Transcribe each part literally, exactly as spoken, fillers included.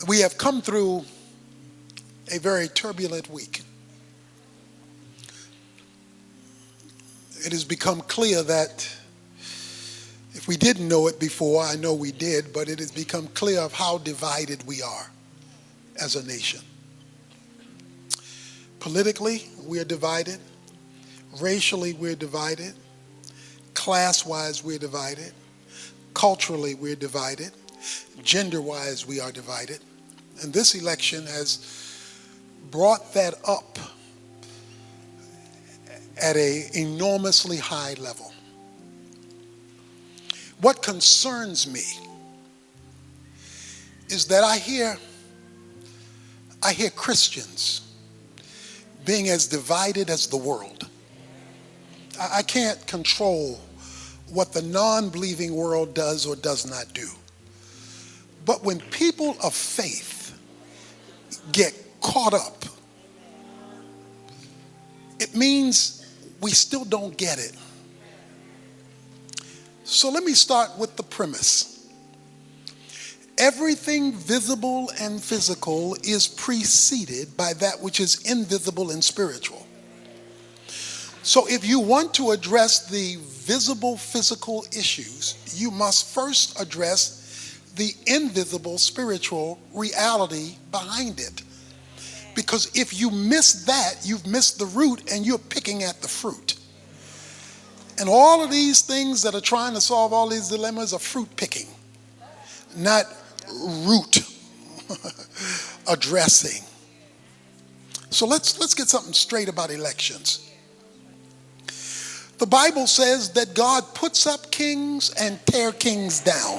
We have come through a very turbulent week. It has become clear that if we didn't know it before, I know we did, but it has become clear of how divided we are as a nation. Politically, we're divided. Racially, we're divided. Class-wise, we're divided. Culturally, we're divided. Gender-wise, we are divided. And this election has brought that up at an enormously high level. What concerns me is that I hear, I hear Christians being as divided as the world. I, I can't control what the non-believing world does or does not do. But when people of faith get caught up, it means we still don't get it. So let me start with the premise. Everything visible and physical is preceded by that which is invisible and spiritual. So if you want to address the visible physical issues, you must first address the invisible spiritual reality behind it. Because if you miss that, you've missed the root and you're picking at the fruit. And all of these things that are trying to solve all these dilemmas are fruit picking, not root addressing. So let's let's get something straight about elections. The Bible says that God puts up kings and tear kings down.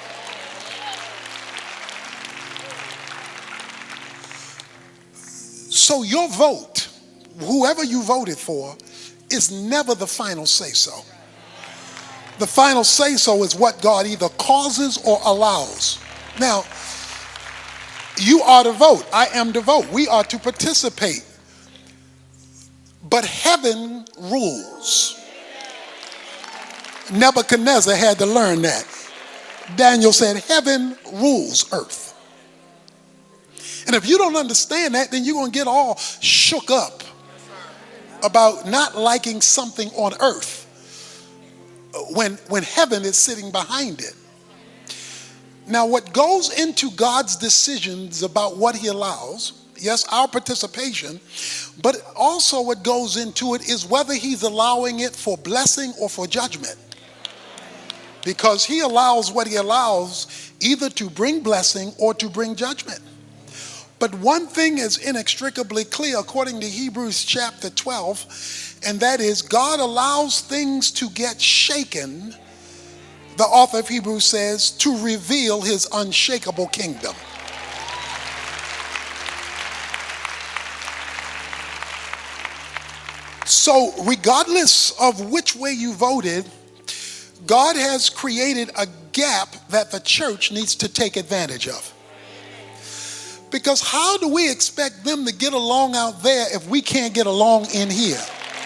So your vote, whoever you voted for, is never the final say-so. The final say-so is what God either causes or allows. Now, you are to vote. I am to vote. We are to participate. But heaven rules. Nebuchadnezzar had to learn that. Daniel said, heaven rules earth. And if you don't understand that, then you're going to get all shook up about not liking something on earth when, when heaven is sitting behind it. Now, what goes into God's decisions about what he allows, yes, our participation, but also what goes into it is whether he's allowing it for blessing or for judgment. Because he allows what he allows either to bring blessing or to bring judgment. But one thing is inextricably clear according to Hebrews chapter twelve, and that is God allows things to get shaken, the author of Hebrews says, to reveal his unshakable kingdom. So regardless of which way you voted, God has created a gap that the church needs to take advantage of. Because how do we expect them to get along out there if we can't get along in here?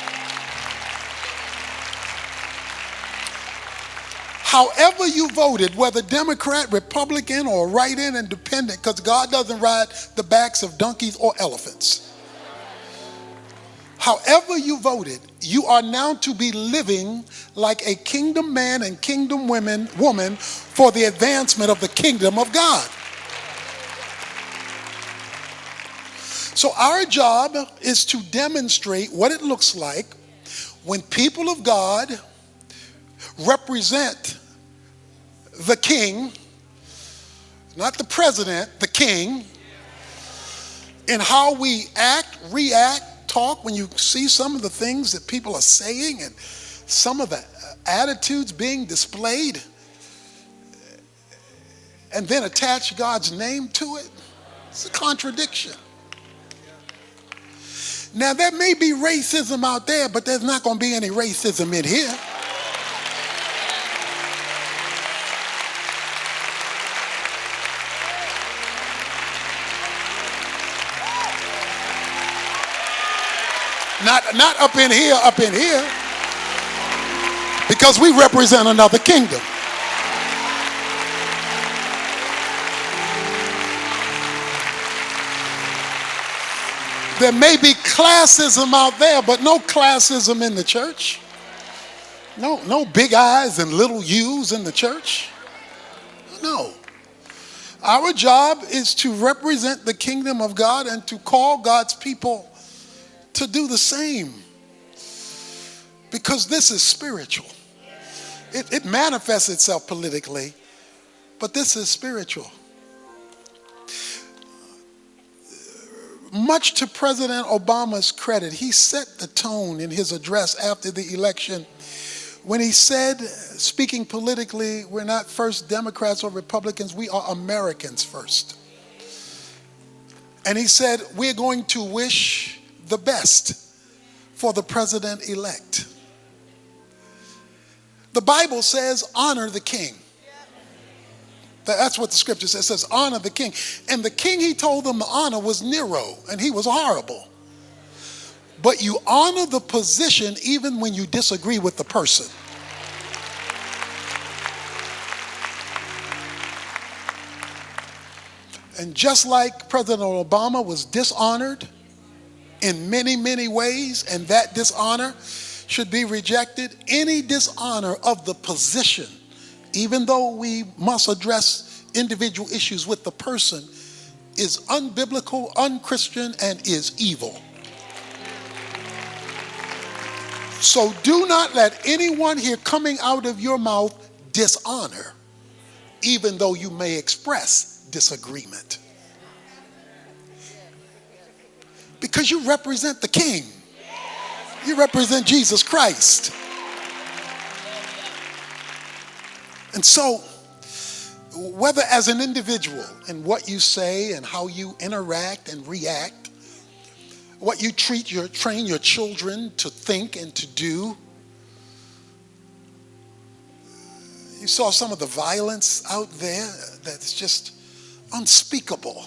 However you voted, whether Democrat, Republican, or write-in independent, because God doesn't ride the backs of donkeys or elephants. However you voted, you are now to be living like a kingdom man and kingdom women, woman for the advancement of the kingdom of God. So our job is to demonstrate what it looks like when people of God represent the king, not the president, the king, in how we act, react, talk when you see some of the things that people are saying and some of the attitudes being displayed, and then attach God's name to it. It's a contradiction. Now, there may be racism out there, but there's not going to be any racism in here. Not, not up in here, up in here. Because we represent another kingdom. There may be classism out there, but no classism in the church. No, no big I's and little U's in the church. No. Our job is to represent the kingdom of God and to call God's people to do the same. Because this is spiritual. It, it manifests itself politically, but this is spiritual. Much to President Obama's credit, he set the tone in his address after the election when he said, speaking politically, we're not first Democrats or Republicans, we are Americans first. And he said, we're going to wish the best for the president-elect. The Bible says, honor the king. That's what the scripture says. It says, honor the king. And the king he told them to honor was Nero, and he was horrible. But you honor the position even when you disagree with the person. And just like President Obama was dishonored in many, many ways, and that dishonor should be rejected, any dishonor of the position, even though we must address individual issues with the person, is unbiblical, unchristian, and is evil. So do not let anyone here coming out of your mouth dishonor, even though you may express disagreement. Because you represent the King. You represent Jesus Christ. And so, whether as an individual in what you say and how you interact and react, what you treat your train your children to think and to do, you saw some of the violence out there that's just unspeakable.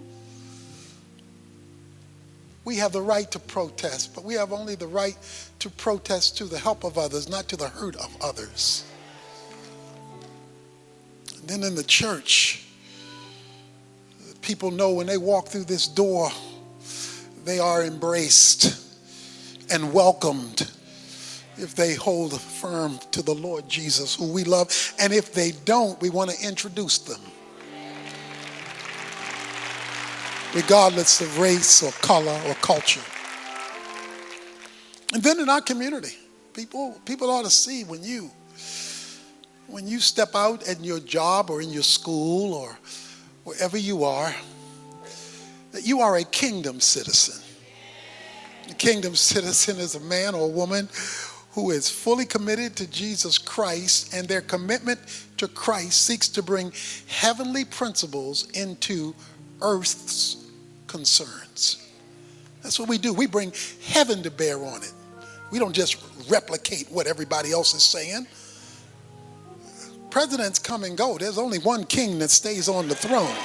We have the right to protest, but we have only the right to protest to the help of others, not to the hurt of others. And then in the church, people know when they walk through this door, they are embraced and welcomed if they hold firm to the Lord Jesus, who we love. And if they don't, we want to introduce them, regardless of race or color or culture. And then in our community, people people ought to see when you when you step out at your job or in your school or wherever you are, that you are a kingdom citizen. A kingdom citizen is a man or a woman who is fully committed to Jesus Christ, and their commitment to Christ seeks to bring heavenly principles into earth's concerns. That's what we do. We bring heaven to bear on it. We don't just replicate what everybody else is saying. Presidents come and go. There's only one king that stays on the throne.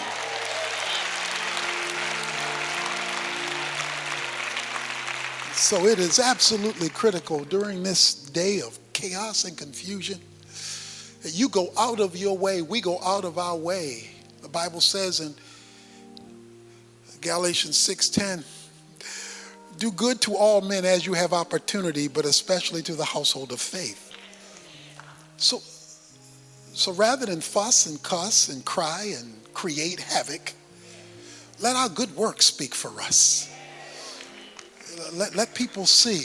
So it is absolutely critical during this day of chaos and confusion that you go out of your way, we go out of our way. The Bible says in Galatians six ten, do good to all men as you have opportunity, but especially to the household of faith. So, so rather than fuss and cuss and cry and create havoc, let our good works speak for us. Let, let people see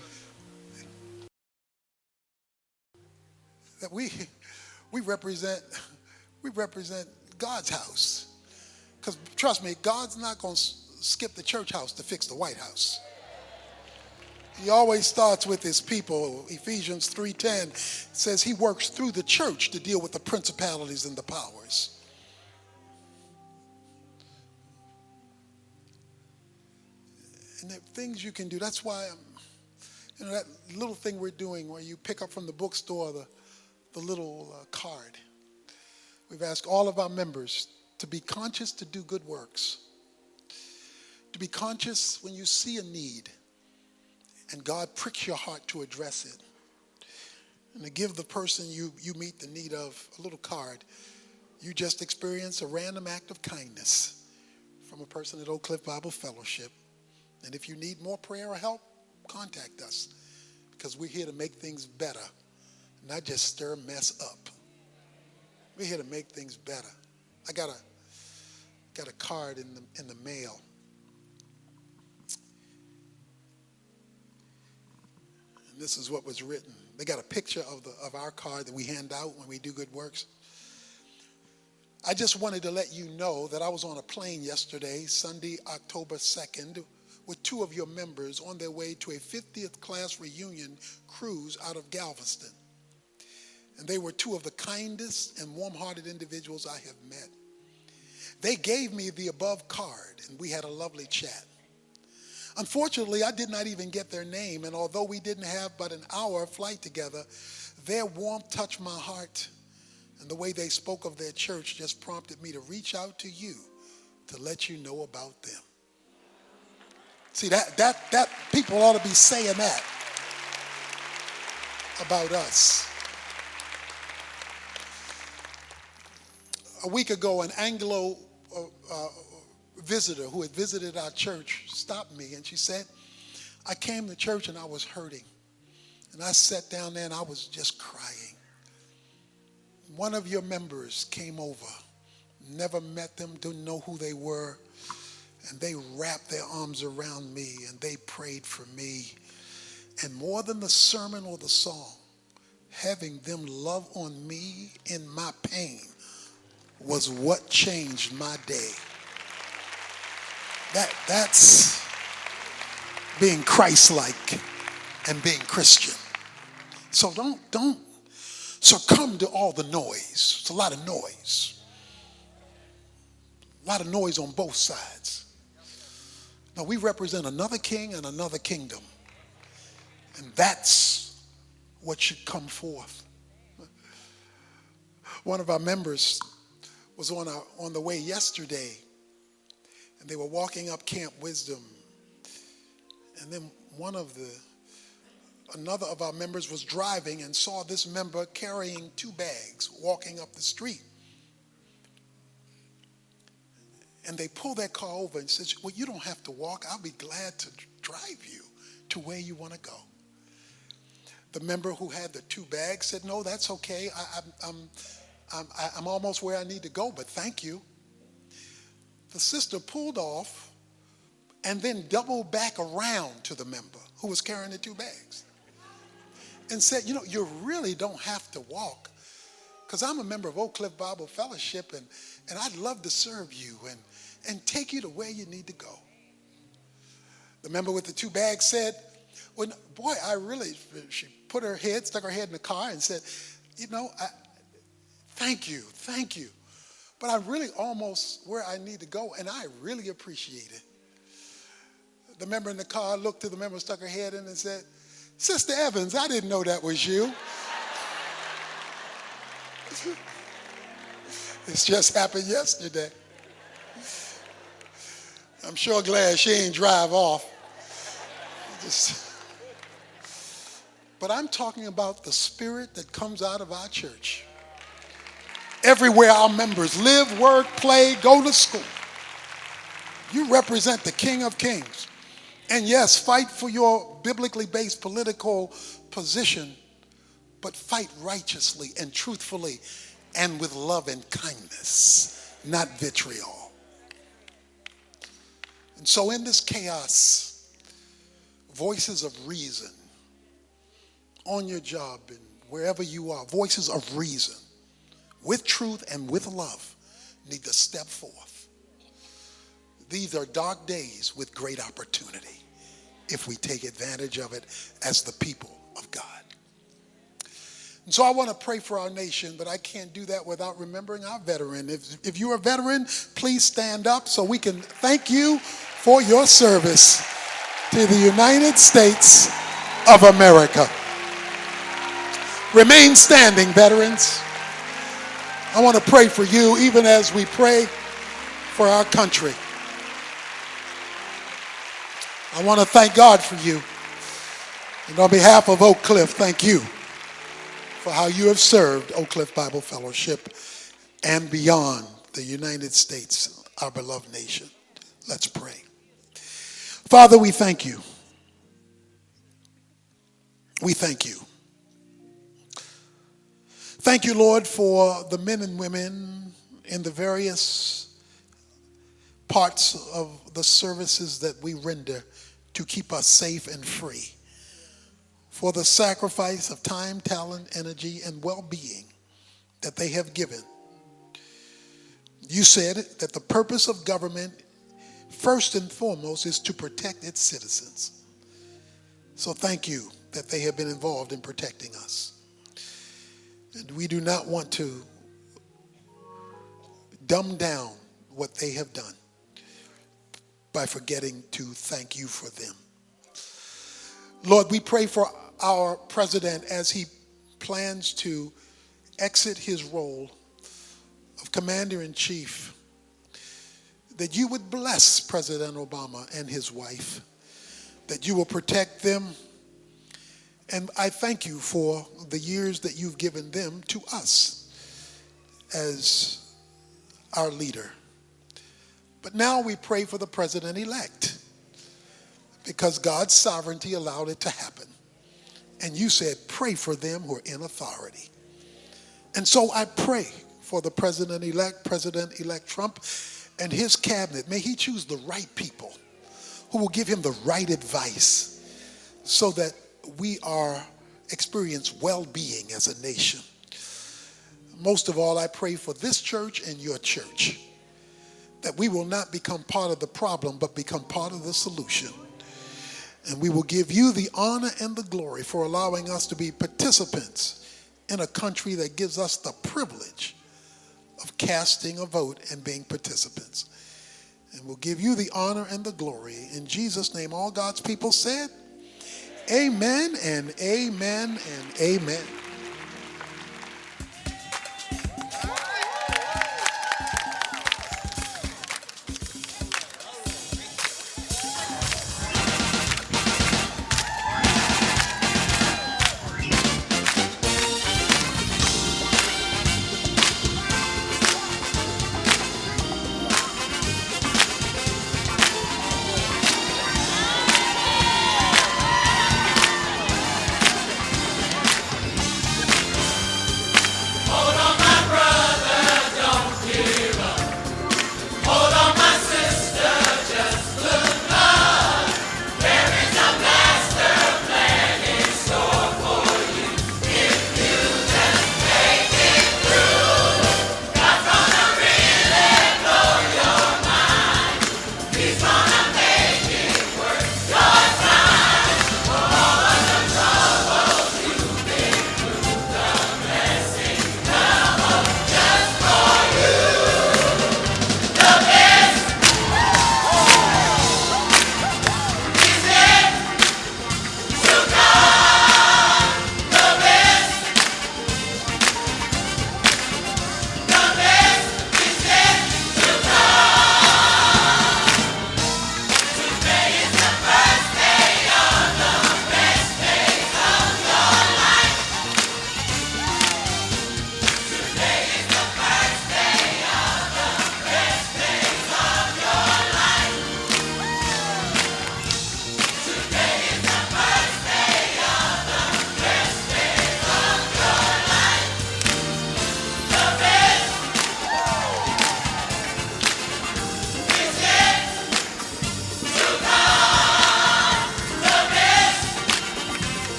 that we we represent we represent God's house. Because trust me, God's not going to skip the church house to fix the White House. He always starts with his people. Ephesians three ten says he works through the church to deal with the principalities and the powers. And there are things you can do. That's why, I'm, you know, that little thing we're doing where you pick up from the bookstore the, the little uh, card. We've asked all of our members to be conscious to do good works. To be conscious when you see a need and God pricks your heart to address it. And to give the person you, you meet the need of a little card. You just experienced a random act of kindness from a person at Oak Cliff Bible Fellowship. And if you need more prayer or help, contact us, because we're here to make things better, not just stir mess up. We're here to make things better. I got a got a card in the in the mail. And this is what was written. They got a picture of the of our card that we hand out when we do good works. I just wanted to let you know that I was on a plane yesterday, Sunday, October second, with two of your members on their way to a fiftieth class reunion cruise out of Galveston. And they were two of the kindest and warm-hearted individuals I have met. They gave me the above card, and we had a lovely chat. Unfortunately, I did not even get their name, and although we didn't have but an hour flight together, their warmth touched my heart, and the way they spoke of their church just prompted me to reach out to you to let you know about them. See, that that that people ought to be saying that about us. A week ago, an Anglo uh, uh, visitor who had visited our church stopped me, and she said, I came to church and I was hurting. And I sat down there and I was just crying. One of your members came over, never met them, didn't know who they were, and they wrapped their arms around me and they prayed for me. And more than the sermon or the song, having them love on me in my pain was what changed my day. That, that's being Christ-like and being Christian. So don't, don't succumb to all the noise. It's a lot of noise. A lot of noise on both sides. Now, we represent another king and another kingdom. And that's what should come forth. One of our members was on, our, on the way yesterday, and they were walking up Camp Wisdom. And then one of the, another of our members was driving and saw this member carrying two bags walking up the street. And they pulled their car over and said, well, you don't have to walk. I'll be glad to drive you to where you want to go. The member who had the two bags said, no, that's okay. I, I'm, I'm, I'm, I'm almost where I need to go, but thank you. The sister pulled off and then doubled back around to the member who was carrying the two bags and said, you know, you really don't have to walk, because I'm a member of Oak Cliff Bible Fellowship, and, and I'd love to serve you and, and take you to where you need to go. The member with the two bags said, well, boy, I really, she put her head, stuck her head in the car and said, you know, I, thank you, thank you. But I'm really almost where I need to go, and I really appreciate it. The member in the car looked to the member, stuck her head in and said, Sister Evans, I didn't know that was you. This just happened yesterday. I'm sure glad she ain't drive off. Just, but I'm talking about the spirit that comes out of our church. Everywhere our members live, work, play, go to school. You represent the King of Kings. And yes, fight for your biblically based political position, but fight righteously and truthfully and with love and kindness, not vitriol. And so in this chaos, voices of reason on your job and wherever you are, voices of reason with truth and with love need to step forth. These are dark days with great opportunity if we take advantage of it as the people of God. And so I want to pray for our nation, but I can't do that without remembering our veteran. If, if you're a veteran, please stand up so we can thank you for your service to the United States of America. Remain standing, veterans. I want to pray for you even as we pray for our country. I want to thank God for you. And on behalf of Oak Cliff, thank you for how you have served Oak Cliff Bible Fellowship and beyond the United States, our beloved nation. Let's pray. Father, we thank you. We thank you. Thank you, Lord, for the men and women in the various parts of the services that we render to keep us safe and free, for the sacrifice of time, talent, energy, and well-being that they have given. You said that the purpose of government, first and foremost, is to protect its citizens. So thank you that they have been involved in protecting us. And we do not want to dumb down what they have done by forgetting to thank you for them. Lord, we pray for our president as he plans to exit his role of commander-in-chief, that you would bless President Obama and his wife, that you will protect them. And I thank you for the years that you've given them to us as our leader. But now we pray for the president-elect, because God's sovereignty allowed it to happen. And you said, pray for them who are in authority. And so I pray for the president-elect, President-elect Trump, and his cabinet. May he choose the right people who will give him the right advice so that we are experience well-being as a nation. Most of all, I pray for this church and your church, that we will not become part of the problem, but become part of the solution. And we will give you the honor and the glory for allowing us to be participants in a country that gives us the privilege of casting a vote and being participants. And we'll give you the honor and the glory. In Jesus' name, all God's people said, amen and amen and amen.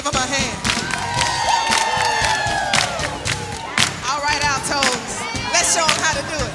him a hand. All right, altos. Let's show him how to do it.